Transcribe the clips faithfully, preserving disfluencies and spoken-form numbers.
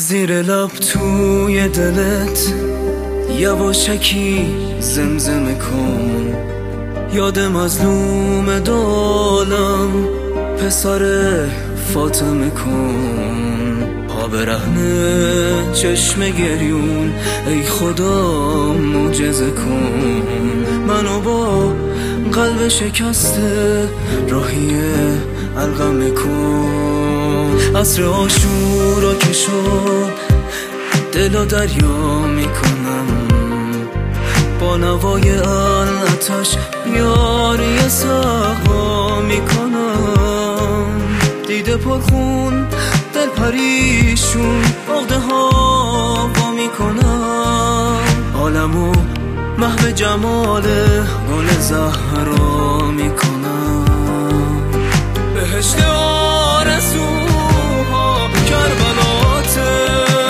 زیر لب توی دلت یواشکی زمزمه کن، یاد مظلوم دالم پسر فاطمه کن. پا برهنه چشم گریون ای خدا معجزه کن، منو با قلب شکسته راهی القمه کن. عصر عاشورا که شد دلو دریا میکنم، با نوای آتش یاری سقا میکنم. دیده پرخون دل پریشون عقده ها وا میکنم، عالمو محو جمال گل زهرا میکنم. بهشت آرزوها کربلاته،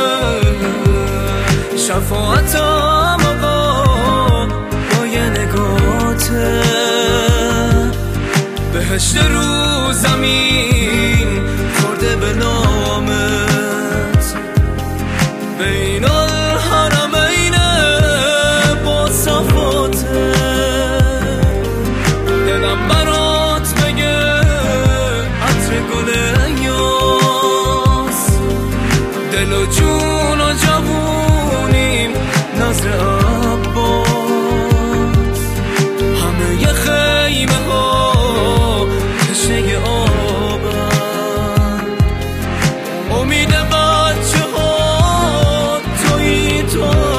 شفاعتم آقا با یه نگاته. بهشت رو زمین خورده به نامت، بین الحرمین با صفاته. دلم برات بگه عطر گل یاس، دل و جون و جوونیم نظر عباس. همه ی خیمه ها تشنه آبن، امید بچه ها تویی تو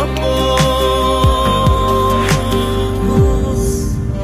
عباس.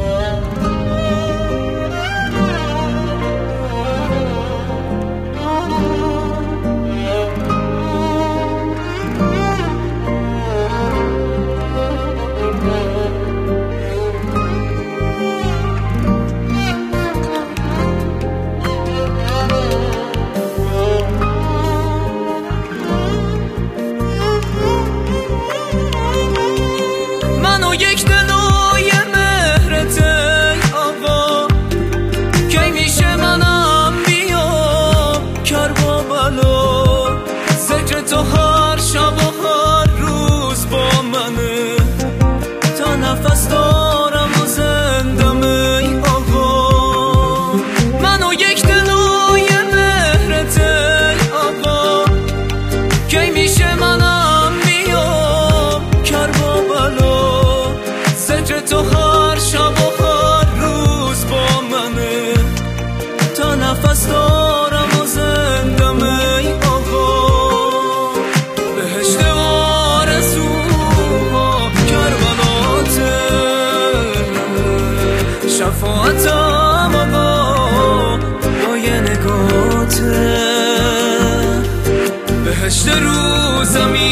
یک دلای مهرت ای آقا، کی میشه منم بیام کربلا. ذکر تو هر شب و هر روز با منه، تا نفس دارم و زندم ای آقا. منو یک دلای مهرت ای آقا، کی میشه منم بیام کربلا. تو هر شب و هر روز با منه، تا نفس دارم و زندم ای آقا. بهشت آرزوها کربلاته، شفاعتم آقا با یه نگاته. بهشت رو زمین